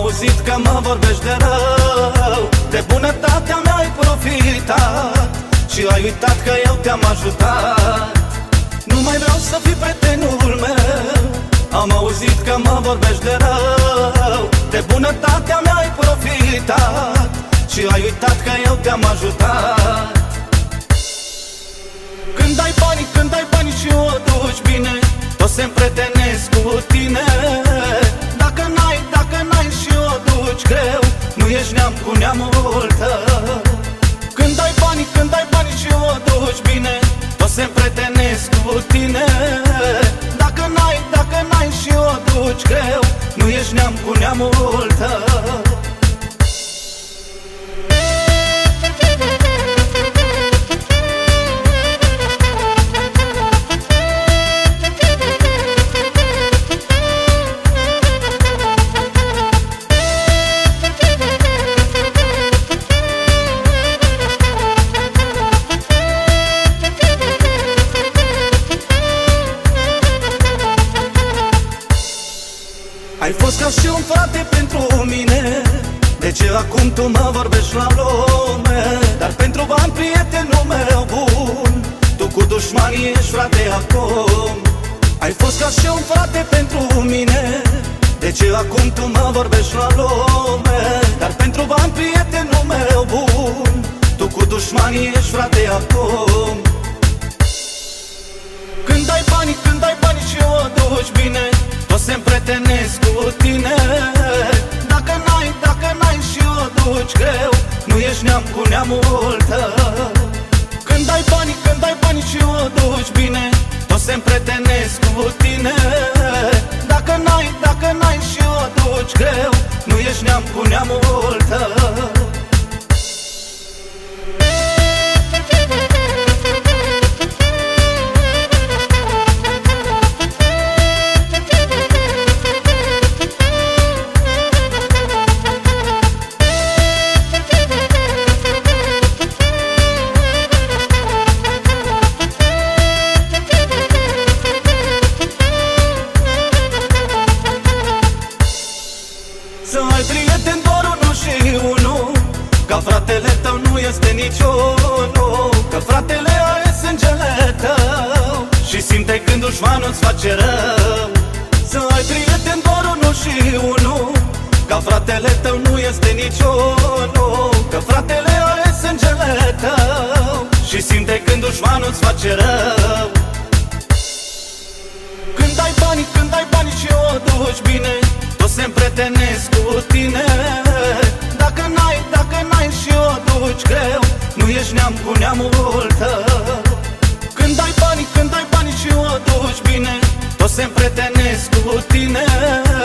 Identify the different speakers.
Speaker 1: auzit că mă vorbești de rău, de bunătatea mea ai profitat și ai uitat că eu te-am ajutat. Nu mai vreau să fii prietenul meu, am auzit că mă vorbești de rău, de bunătatea mea ai profitat și ai uitat că eu te-am ajutat. Când ai bani și o duci bine, toți se împrietenesc cu tine. Dacă n-ai și o duci greu, nu ești neam cu neamul tău. Când ai bani și o duci bine, toți se împrietenesc cu tine. Dacă n-ai și o duci greu, nu ești neam cu neamul tău. Ai fost ca și un frate pentru mine, de ce acum tu mă vorbești la lume? Dar pentru bani, prietenul meu bun, tu cu dușmanii ești frate acum. Ai fost ca și un frate pentru mine, de ce acum tu mă vorbești la lume? Dar pentru bani, prietenul meu bun, tu cu dușmanii ești frate acum. Când ai bani și o duci bine, toți se împrietenesc cu tine. Dacă n-ai și o duci greu, nu ești neam cu neamul tău. Când ai bani și o duci bine, toți se împrietenesc cu tine. Dacă n-ai și o duci greu, nu ești neam cu neamul tău. Să ai prieten doar unul și unul, ca fratele tău nu este niciunul. Că fratele are sângele tău și simte când dușmanul-ți face rău. Să ai prieten doar unul și unul, ca fratele tău nu este niciunul. Că fratele are sângele tău și simte când dușmanul-ți face rău. Când ai bani și o duci bine, toți se împrietenesc cu tine. Dacă n-ai și o duci greu, nu ești neam cu neamul tău. Când ai bani și o duci bine, toți se împrietenesc cu tine.